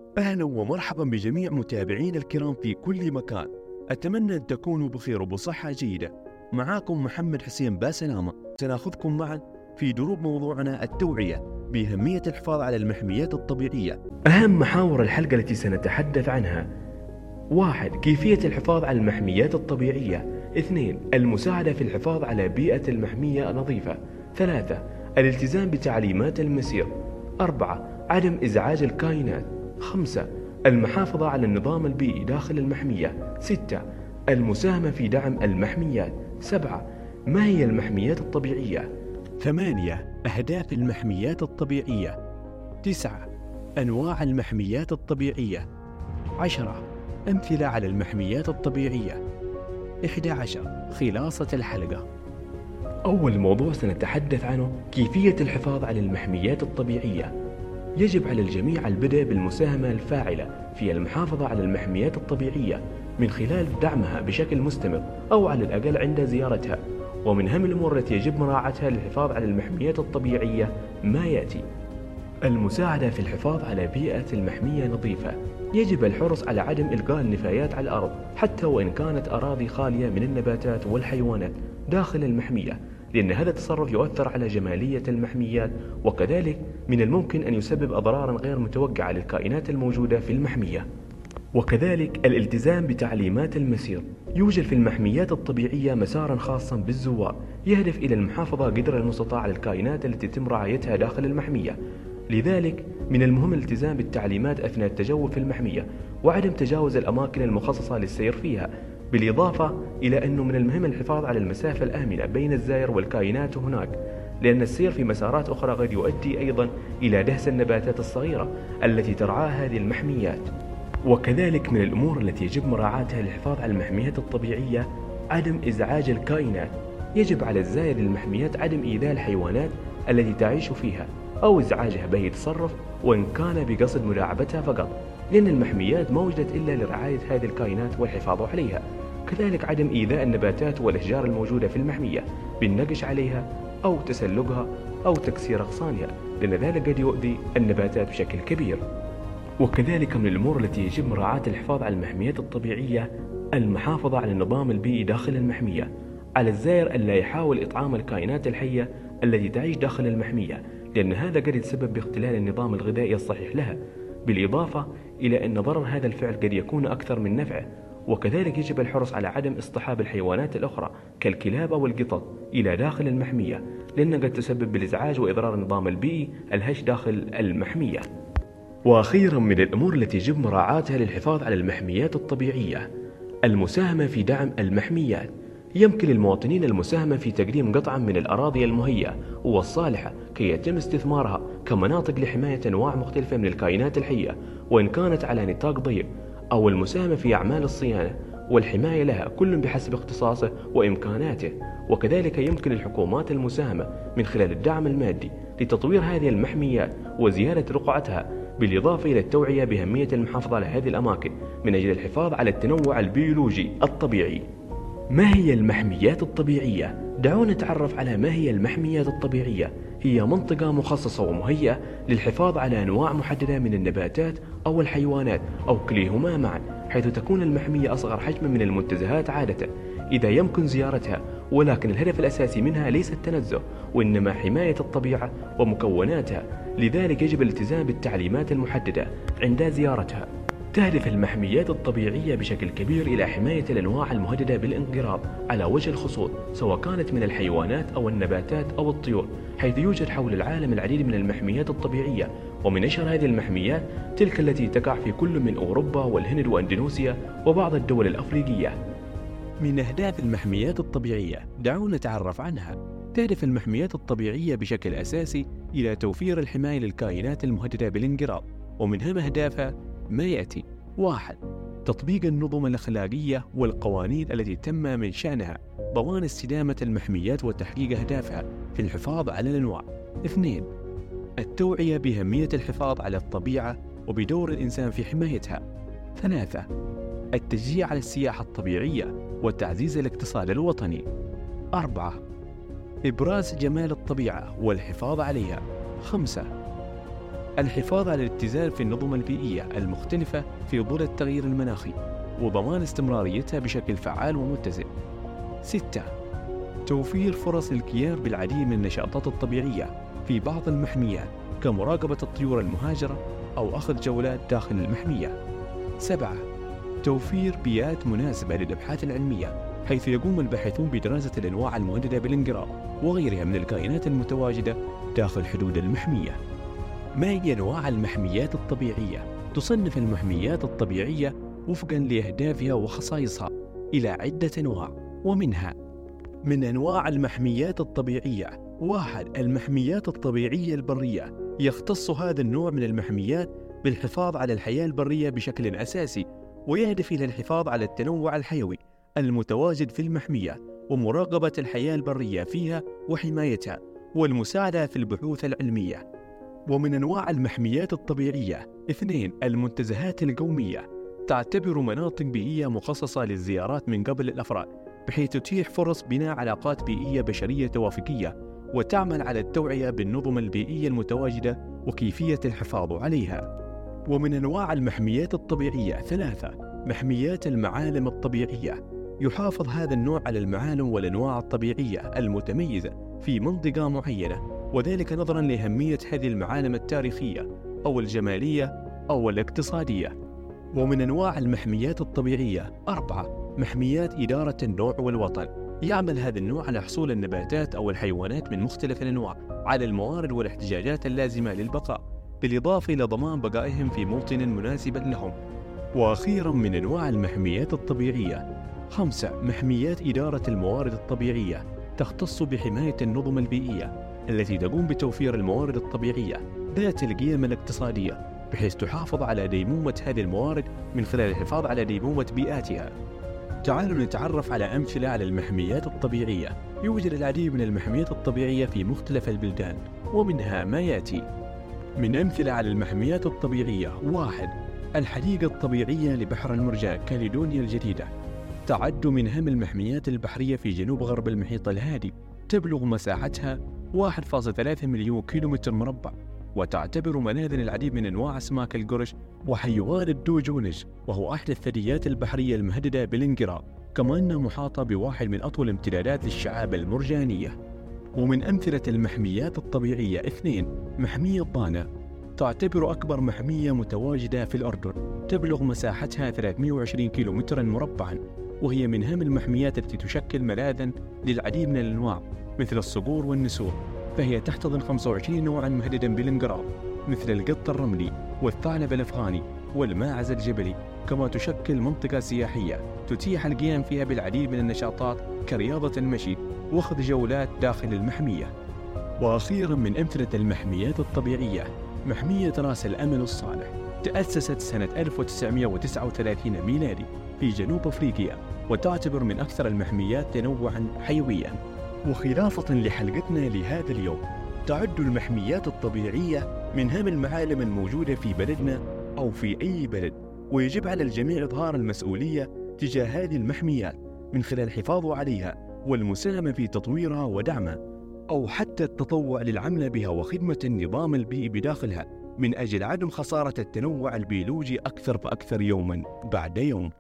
أهلا ومرحبا بجميع متابعين الكرام في كل مكان. أتمنى أن تكونوا بخير وبصحة جيدة. معاكم محمد حسين باسلامة، سنأخذكم معا في دروب موضوعنا التوعية بأهمية الحفاظ على المحميات الطبيعية. أهم محاور الحلقة التي سنتحدث عنها: 1. كيفية الحفاظ على المحميات الطبيعية. 2. المساعدة في الحفاظ على بيئة المحمية نظيفة. 3. الالتزام بتعليمات المسير. 4. عدم إزعاج الكائنات. 5. المحافظة على النظام البيئي داخل المحمية. 6. المساهمة في دعم المحميات. 7. ما هي المحميات الطبيعية؟ 8. أهداف المحميات الطبيعية. 9. أنواع المحميات الطبيعية. 10. أمثلة على المحميات الطبيعية. 11. خلاصة الحلقة. أول موضوع سنتحدث عنه كيفية الحفاظ على المحميات الطبيعية. يجب على الجميع البدء بالمساهمة الفاعلة في المحافظة على المحميات الطبيعية من خلال دعمها بشكل مستمر أو على الأقل عند زيارتها. ومن أهم الأمور التي يجب مراعاتها للحفاظ على المحميات الطبيعية ما يأتي: المساعدة في الحفاظ على بيئة المحمية نظيفة. يجب الحرص على عدم إلقاء النفايات على الأرض حتى وإن كانت أراضي خالية من النباتات والحيوانات داخل المحمية، لأن هذا التصرف يؤثر على جمالية المحميات، وكذلك من الممكن أن يسبب أضرارا غير متوقعة للكائنات الموجودة في المحمية. وكذلك الالتزام بتعليمات المسير. يوجد في المحميات الطبيعية مسارا خاصا بالزوار يهدف إلى المحافظة قدر المستطاع على الكائنات التي تم رعايتها داخل المحمية. لذلك من المهم الالتزام بالتعليمات أثناء التجول في المحمية وعدم تجاوز الأماكن المخصصة للسير فيها، بالإضافة إلى أنه من المهم الحفاظ على المسافة الآمنة بين الزائر والكائنات هناك، لأن السير في مسارات أخرى قد يؤدي أيضا إلى دهس النباتات الصغيرة التي ترعاها هذه المحميات. وكذلك من الأمور التي يجب مراعاتها للحفاظ على المحميات الطبيعية عدم إزعاج الكائنات. يجب على الزائر للمحميات عدم إيذاء الحيوانات التي تعيش فيها أو إزعاجها بأي تصرف وإن كان بقصد ملاعبتها فقط، لأن المحميات ما وجدت إلا لرعاية هذه الكائنات والحفاظ عليها. كذلك عدم إيذاء النباتات والأشجار الموجودة في المحمية بالنقش عليها أو تسلقها أو تكسير أغصانها، لأن ذلك قد يؤذي النباتات بشكل كبير. وكذلك من الأمور التي يجب مراعاة الحفاظ على المحميات الطبيعية المحافظة على النظام البيئي داخل المحمية. على الزائر ألا يحاول إطعام الكائنات الحية التي تعيش داخل المحمية، لأن هذا قد يتسبب باختلال النظام الغذائي الصحيح لها، بالإضافة إلى أن ضرر هذا الفعل قد يكون أكثر من نفعه. وكذلك يجب الحرص على عدم اصطحاب الحيوانات الأخرى كالكلاب أو القطط إلى داخل المحمية، لأنها قد تسبب بالإزعاج وإضرار النظام البيئي الهش داخل المحمية. وأخيرا من الأمور التي يجب مراعاتها للحفاظ على المحميات الطبيعية المساهمة في دعم المحميات. يمكن للمواطنين المساهمة في تقديم قطعا من الأراضي المهيئة والصالحة كي يتم استثمارها كمناطق لحماية أنواع مختلفة من الكائنات الحية وإن كانت على نطاق ضيق، أو المساهمة في أعمال الصيانة والحماية لها كل بحسب اختصاصه وإمكاناته. وكذلك يمكن للحكومات المساهمة من خلال الدعم المادي لتطوير هذه المحميات وزيادة رقعتها، بالإضافة إلى التوعية بأهمية المحافظة على هذه الأماكن من أجل الحفاظ على التنوع البيولوجي الطبيعي. ما هي المحميات الطبيعية؟ دعونا نتعرف على ما هي المحميات الطبيعية. هي منطقة مخصصة ومهيئة للحفاظ على أنواع محددة من النباتات أو الحيوانات أو كليهما معا، حيث تكون المحمية أصغر حجما من المنتزهات عادة إذا يمكن زيارتها، ولكن الهدف الأساسي منها ليس التنزه وإنما حماية الطبيعة ومكوناتها. لذلك يجب الالتزام بالتعليمات المحددة عند زيارتها. تهدف المحميات الطبيعية بشكل كبير إلى حماية الأنواع المهددة بالانقراض على وجه الخصوص، سواء كانت من الحيوانات أو النباتات أو الطيور، حيث يوجد حول العالم العديد من المحميات الطبيعية، ومن أشهر هذه المحميات تلك التي تقع في كل من أوروبا والهند وأندونيسيا وبعض الدول الأفريقية. من أهداف المحميات الطبيعية دعونا نتعرف عنها. تهدف المحميات الطبيعية بشكل أساسي إلى توفير الحماية للكائنات المهددة بالانقراض، ومن أهم أهدافها ما يأتي: 1. تطبيق النظم الأخلاقية والقوانين التي تم من شأنها ضمان استدامة المحميات وتحقيق أهدافها في الحفاظ على الأنواع. 2. التوعية بأهمية الحفاظ على الطبيعة وبدور الإنسان في حمايتها. 3. التشجيع على السياحة الطبيعية وتعزيز الاقتصاد الوطني. 4. إبراز جمال الطبيعة والحفاظ عليها. 5. الحفاظ على الاتزان في النظم البيئية المختلفة في ظل التغيير المناخي وضمان استمراريتها بشكل فعال ومتزن. 6. توفير فرص القيام بالعديد من النشاطات الطبيعية في بعض المحميات كمراقبة الطيور المهاجرة أو أخذ جولات داخل المحمية. 7. توفير بيئات مناسبة للأبحاث العلمية، حيث يقوم الباحثون بدراسة الأنواع المهددة بالانقراض وغيرها من الكائنات المتواجدة داخل حدود المحمية. ما هي أنواع المحميات الطبيعية؟ تصنف المحميات الطبيعية وفقاً لأهدافها وخصائصها إلى عدة أنواع، ومنها: من أنواع المحميات الطبيعية: 1. المحميات الطبيعية البرية. يختص هذا النوع من المحميات بالحفاظ على الحياة البرية بشكل أساسي، ويهدف إلى الحفاظ على التنوع الحيوي المتواجد في المحمية ومراقبة الحياة البرية فيها وحمايتها والمساعدة في البحوث العلمية. ومن أنواع المحميات الطبيعية: 2. المنتزهات القومية. تعتبر مناطق بيئية مخصصة للزيارات من قبل الأفراد، بحيث تتيح فرص بناء علاقات بيئية بشرية توافقية، وتعمل على التوعية بالنظم البيئية المتواجدة وكيفية الحفاظ عليها. ومن أنواع المحميات الطبيعية: 3. محميات المعالم الطبيعية. يحافظ هذا النوع على المعالم والأنواع الطبيعية المتميزة في منطقة معينة، وذلك نظراً لأهمية هذه المعالم التاريخية أو الجمالية أو الاقتصادية. ومن أنواع المحميات الطبيعية: 4. محميات إدارة النوع والوطن. يعمل هذا النوع على حصول النباتات أو الحيوانات من مختلف الأنواع على الموارد والاحتياجات اللازمة للبقاء، بالإضافة إلى ضمان بقائهم في موطن مناسب لهم. وأخيراً من أنواع المحميات الطبيعية: 5. محميات إدارة الموارد الطبيعية. تختص بحماية النظم البيئية التي تقوم بتوفير الموارد الطبيعية ذات القيم الاقتصادية، بحيث تحافظ على ديمومة هذه الموارد من خلال الحفاظ على ديمومة بيئاتها. تعالوا نتعرف على أمثلة على المحميات الطبيعية. يوجد العديد من المحميات الطبيعية في مختلف البلدان، ومنها ما يأتي. من أمثلة على المحميات الطبيعية: 1. الحديقة الطبيعية لبحر المرجان كاليدونيا الجديدة. تعد من أهم المحميات البحرية في جنوب غرب المحيط الهادي، تبلغ مساحتها 1.3 مليون كيلومتر مربع، وتعتبر ملاذا العديد من أنواع أسماك القرش وحيوان الدوجونج، وهو أحد الثدييات البحرية المهددة بالانقراض، كما أنها محاطة بواحد من أطول امتدادات الشعاب المرجانية. ومن أمثلة المحميات الطبيعية: 2. محمية ضانا. تعتبر أكبر محمية متواجدة في الأردن، تبلغ مساحتها 320 كيلومترا مربعا، وهي من أهم المحميات التي تشكل ملاذا للعديد من الأنواع مثل الصقور والنسور، فهي تحتضن 25 نوعا مهددا بالانقراض مثل القط الرملي والثعلب الأفغاني والماعز الجبلي، كما تشكل منطقة سياحية تتيح القيام فيها بالعديد من النشاطات كرياضة المشي واخذ جولات داخل المحمية. وأخيرا من أمثلة المحميات الطبيعية: محمية رأس الأمل الصالح. تأسست سنة 1939 ميلادي في جنوب أفريقيا، وتعتبر من أكثر المحميات تنوعا حيويا. وخلافة لحلقتنا لهذا اليوم، تعد المحميات الطبيعية من أهم المعالم الموجودة في بلدنا أو في أي بلد، ويجب على الجميع إظهار المسؤولية تجاه هذه المحميات من خلال الحفاظ عليها والمساهمة في تطويرها ودعمها، أو حتى التطوع للعمل بها وخدمة النظام البيئي بداخلها من أجل عدم خسارة التنوع البيولوجي أكثر فأكثر يوما بعد يوم.